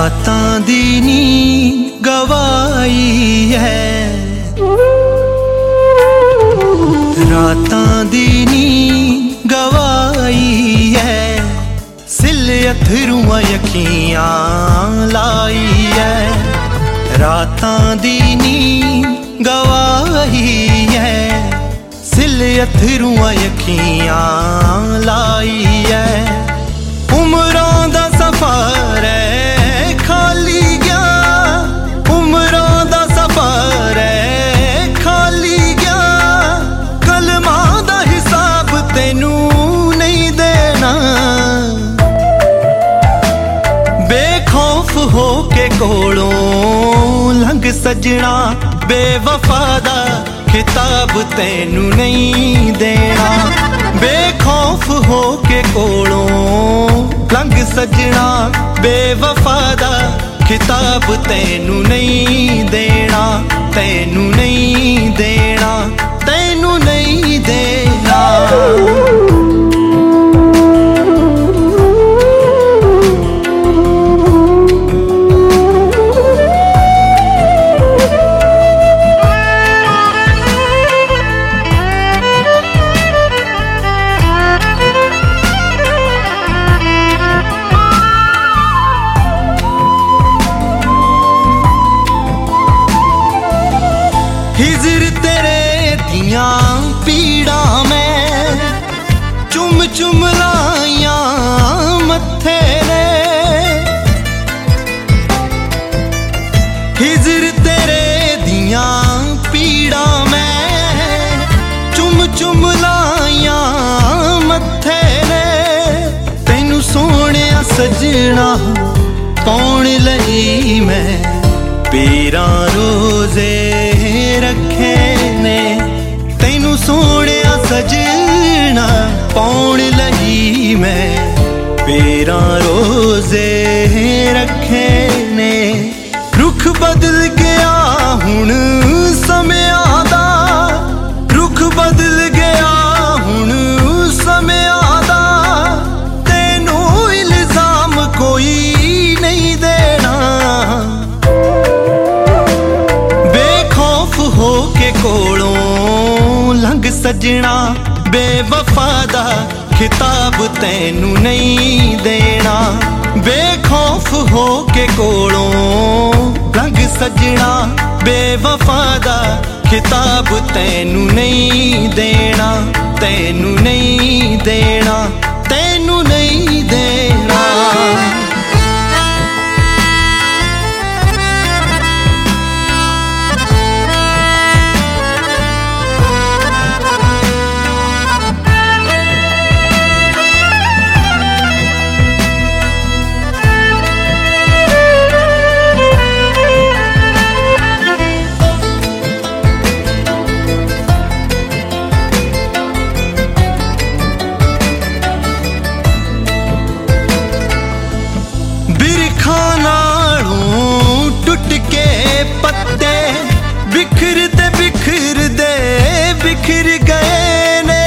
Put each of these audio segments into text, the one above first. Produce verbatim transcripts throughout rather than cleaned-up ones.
रातां दी नींद गवाई है, रातां दी नींद गवाई है, सिल अथरूआं अखियां लाई है। रातां दी नींद गवाई है, सिल अथरूआं अखियां लाई है। उमरां दा सफर है खाली गया, उमरां दा सफर है खाली गया, कलमां दा हिसाब तैनू नहीं देना। बेखौफ हो के कोलों लंघ सजना, बेवफा दा खिताब तैनू नहीं देना। बेखौफ हो के कोलों लंघ सजना, बेवफा दा खिताब तैनू नहीं देना, तैनू नहीं देना, तैनू नहीं देना। हिजर तेरे दियां पीड़ा मैं चुम चुम लाइया मत्थे ने, हिजर तेरे दियां पीड़ा मैं चुम चुम लाइया मत्थे ने। तैनू सोहणिया सजना पाउण लई मैं पीरां रोजे रखे ने, तैनू सोहणिया सजना पाउण लई मैं पीरां रोजे रखे ने। रुख बदल गया हुण समयां दा, रुख बदल गया हुण समयां दा, तैनू इल्जाम कोई नहीं देना। बेखौफ हो के कोलों लंघ सजना, बेवफा दा खिताब तैनू नहीं देना। बेखौफ हो के कोलों लंघ सजना, बेवफा दा खिताब तैनू नहीं देना, तैनू नहीं देना, तैनू नहीं देना। बिरखा नालों टुट के पत्ते बिखरते बिखरते बिखर गए ने,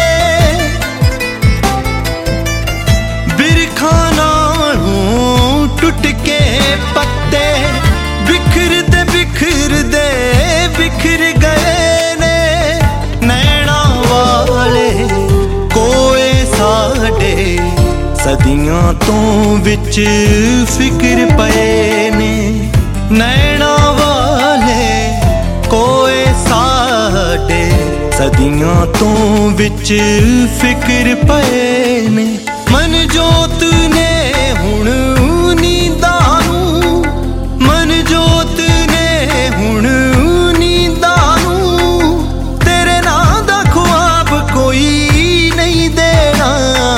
बिरखा नालों टुट के पत्ते बिखरते बिखरते बिखर गए ने। नैना वाले कोए साडे सदियां तो विच फिक्र पए ने, नैना वाले कोए साडे सदियां तो विच फिक्र पए ने। मन जोत ने हुण नींदां नूं, मन जोत ने हुण नींदां नूं, तेरे नां दा ख्वाब कोई नहीं देना।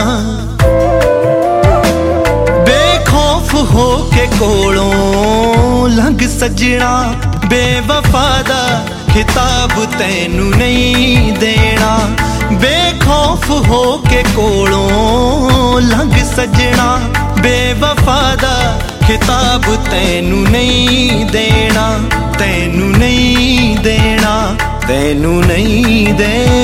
हो के कोलों लंघ सजना, बेवफा दा खिताब तैनू नहीं देना। बेखौफ हो के कोलों लंघ सजना, बेवफा दा खिताब तैनू नहीं देना, तैनू नहीं देना, तैनू नहीं देना।